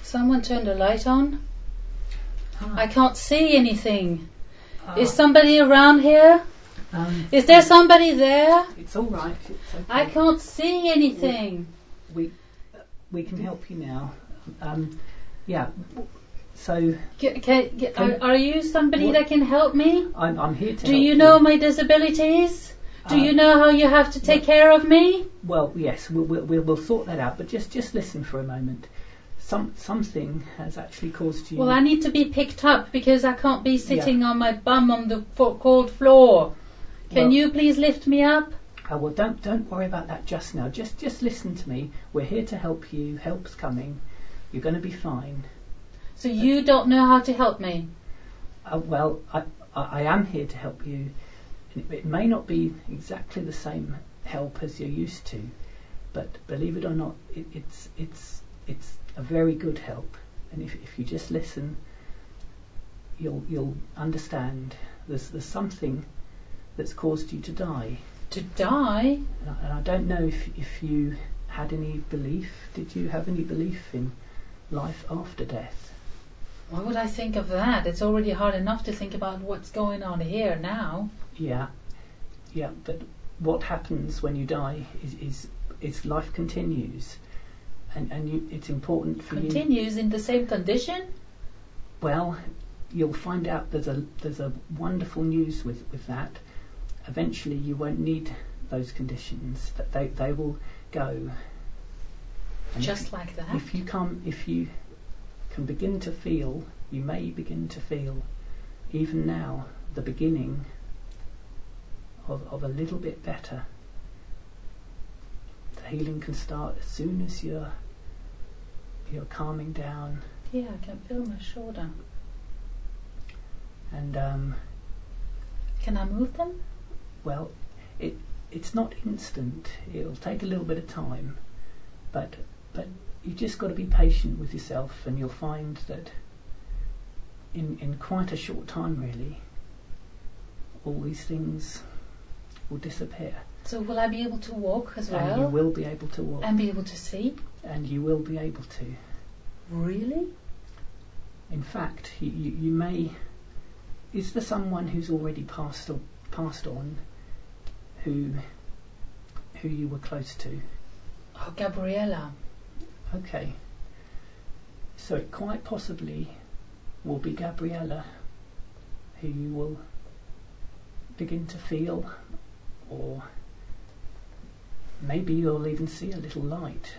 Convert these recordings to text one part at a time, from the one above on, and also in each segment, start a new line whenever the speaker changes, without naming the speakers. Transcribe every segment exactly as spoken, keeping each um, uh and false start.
Someone turned a light on.
Hi.
I can't see anything.
Ah.
Is somebody around here?
Um,
Is there somebody there?
It's all right. It's okay.
I can't see anything.
We we can help you now. Um, yeah. So
G- ca- g-
Can-
are, are you somebody
What?
that can help me?
I'm I'm here to.
Do
help
you know my disabilities? Do
Uh,
you know how you have to take
well-
care of me?
Well, yes, we'll, we'll we'll we'll sort that out. But just just listen for a moment. Some something has actually caused you.
Well, I need to be picked up because I can't be sitting on my bum on the fo- cold floor. Can
Well-
you please lift me up?
Oh, well, don't don't worry about that just now. Just just listen to me. We're here to help you. Help's coming. You're going to be fine.
So you don't know how to help me?
Uh, well, I, I I am here to help you. It, it may not be exactly the same help as you're used to, but believe it or not, it, it's it's it's a very good help. And if if you just listen, you'll you'll understand. There's there's something that's caused you to die.
To die?
And I, and I don't know if if you had any belief. Did you have any belief in life after death?
Why would I think of that? It's already hard enough to think about what's going on here now.
Yeah, yeah. But what happens when you die is is, is life continues, and and you, it's important for you.
Continues in the same condition?
Well, you'll find out there's a there's a wonderful news with, with that. Eventually, you won't need those conditions. That they they will go. And
Just
if,
like that?
If you come, if you can begin to feel, you may begin to feel, even now, the beginning of of a little bit better. The healing can start as soon as you're you're calming down.
Yeah, I can feel my shoulder.
And um,
Can I move them?
well, it it's not instant. It'll take a little bit of time, but but you just got to be patient with yourself, and you'll find that in in quite a short time, really, all these things will disappear,
So will I be able to walk as
and you
well?
will be able to walk,
And be able to see?
and you will be able to.
Really?
In fact, you, you, you may. Is there someone who's already passed or passed on, who who you were close to?
Oh, Gabriella.
Okay. So it quite possibly will be Gabriella who you will begin to feel, or maybe you'll even see a little light,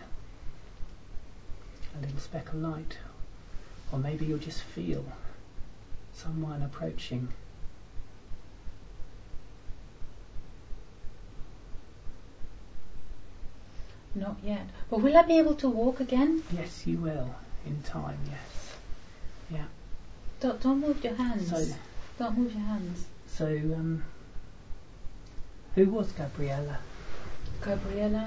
a little speck of light, or maybe you'll just feel someone approaching.
Not yet. But will I be able to walk again?
Yes, you will, in time, yes. Yeah.
Don't, don't move your hands.
So,
Don't move your hands.
so um, who was Gabriella?
Gabriella.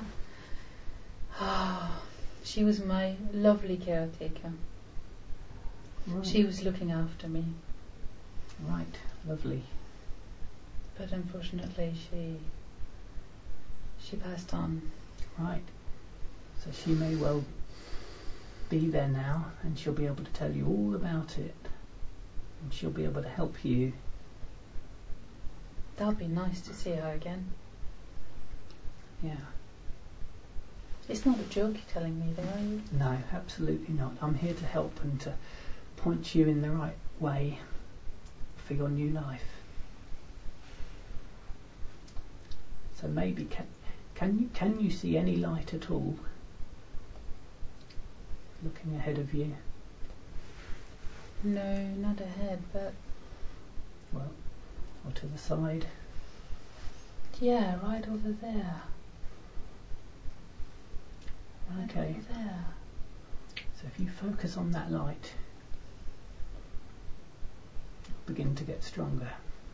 Oh, she was my lovely caretaker.
Right.
She was looking after me.
Right, lovely.
But unfortunately she she passed on.
Right. So she may well be there now, and she'll be able to tell you all about it, and she'll be able to help you.
That'll be nice to see her again.
Yeah.
It's not a joke you're telling me though, are you?
No, absolutely not. I'm here to help and to point you in the right way for your new life. So maybe can can you can you see any light at all? Looking ahead of you.
No, not ahead, but
Well, or to the side.
yeah, right over there. Right
Okay.
over there.
So if you focus on that light, it'll begin to get stronger.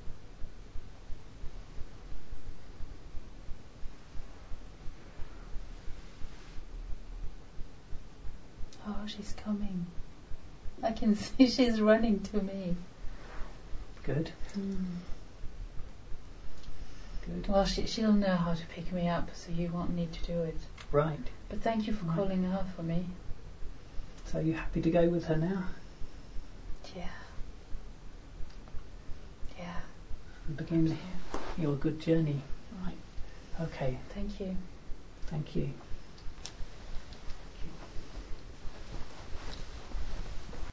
Oh, she's coming. I can see she's running to me.
Good.
Mm.
Good.
Well, she, she'll know how to pick me up, so you won't need to do it.
Right.
But thank you for
Right.
calling her for me.
So you're happy to go with her now?
Yeah. Yeah.
And begin your good journey. Right. Okay.
Thank you.
Thank you.